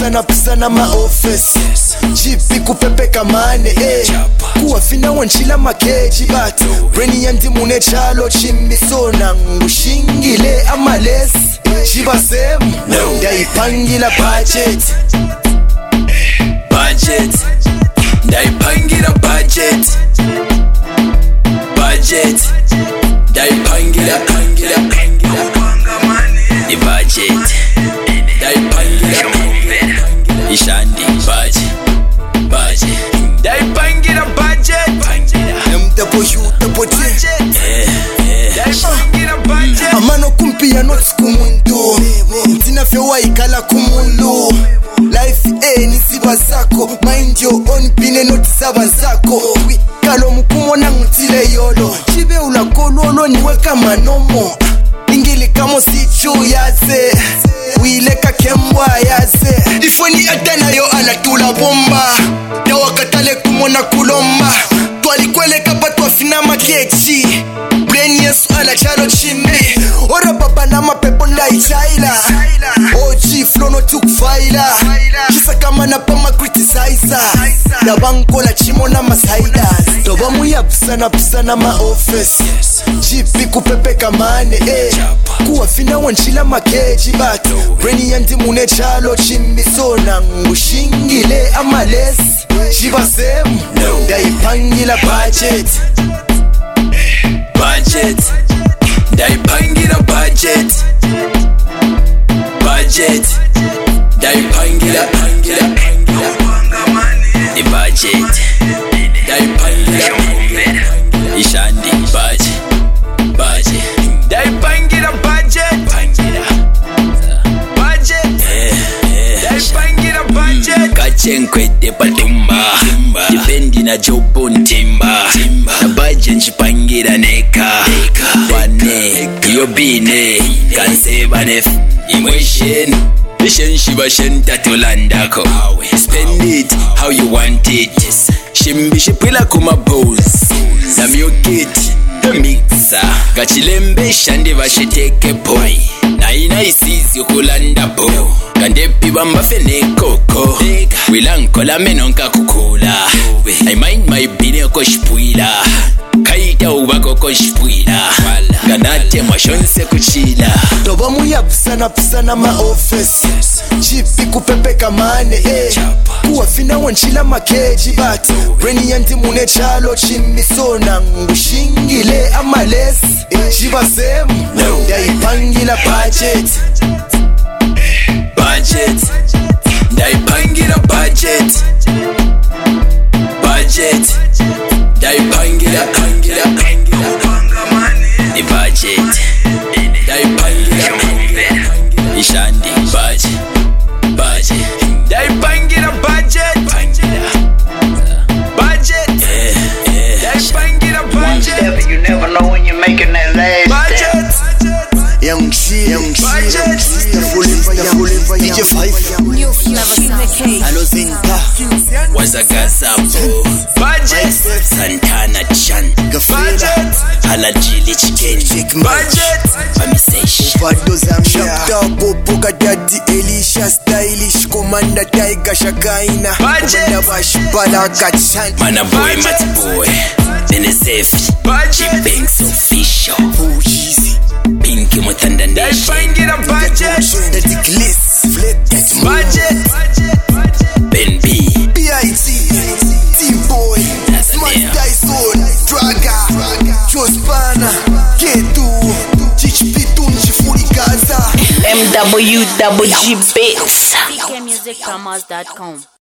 pisana ma office jipi kupepeka mane kuwafina wanchila makeji but brain yanti mune chalo chimisona ngushingile amalesi shibasemu ndaipangila budget ndaipangila budget ndaipangila the budget ndaipangila ishandi budget ndaipangila budget amano kumpia notes kumuntu ntinafye waikala kumundu life nisiba zako mind your own pine noti saba zako kalo mukumona ngutile yolo chibe ulakololo niweka manomo ingili kamo sichu yaze wileka kembwa yaze ifoni atana yo anatula bomba ya wakatale kumona kulomba twalikweleka patwa fina makechi brain yesu ala chalo chimbe ora baba na mapepo ndaichaila oji flow no tukfaila kisa kama na pama criticizer na bankola chimo na masiders toba muya pisana ma office jipi kupepeka mane kuwafina wanchila makeji but brain yanti mune chalo chimisona ngushingile amalesi shibasemu ndaipangila budget ndaipangila budget ndaipangila the budget ndaipangila ishandi budget ndaipangila budget ndaipangila budget kachenkwete patumba dipendi na jobo ntimba na budget nchipangira neka wane yobine kanseba nef imweshen Ishen shiba shen tatulandako spend it how you want it shimbi shipila kuma bows na myokit mixer gachilembe shandi vashiteke boy na ina isizi ukulanda bo kandepi bamba fene koko wilankola menonka kukula I mind my bine koshpuila kaita ubako koshpuila ganate mwashonse kuchila toba muya pisana ma office jipi kupepeka mane kuwafina wanchila makeji but brain yanti mune chalo chimisona ngushingile amalesi shibasemu ndaipangila budget ndaipangila budget ndaipangila the budget ndaipangila ishandi budget ndaipangila budget ndaipangila budget. You never know when you're making that last budget young shit DJ 5 Hello Zinta wazagazapo budget Santana Chan Gafela Halajili Chicken budget Mamisesh Shakta Bobo Kadadi Elisha Stylish Commander Tiger Shakaina Commander Bashbala Kachan Mana boy Mati boy NSF Chibanks official Easy Pinky Mutanda Nation Ndaipangila budget budget Ben B B.I.T T-Boy Smart Tyson Draga Chospana Ketu Chichipitu Nchifuri Gaza MWWG Bits. CKMusicPromos.com